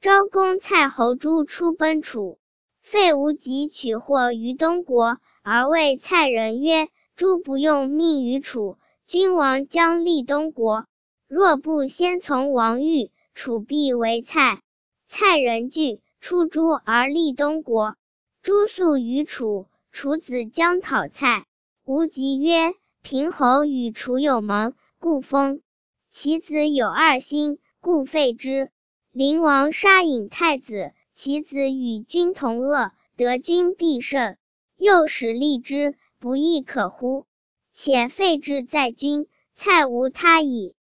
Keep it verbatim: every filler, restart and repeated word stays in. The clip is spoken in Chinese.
昭公蔡侯诸出奔楚，费无极取获于东国，而谓蔡人曰：诸不用命于楚，君王将立东国，若不先从王御，楚必为蔡。蔡人惧，出诸而立东国。诸诉于楚，楚子将讨蔡。无极曰：平侯与楚有盟，故封。其子有二心，故废之。灵王杀隐太子，其子与君同恶，得君必胜。又使立之，不亦可乎？且废之在君，蔡无他矣。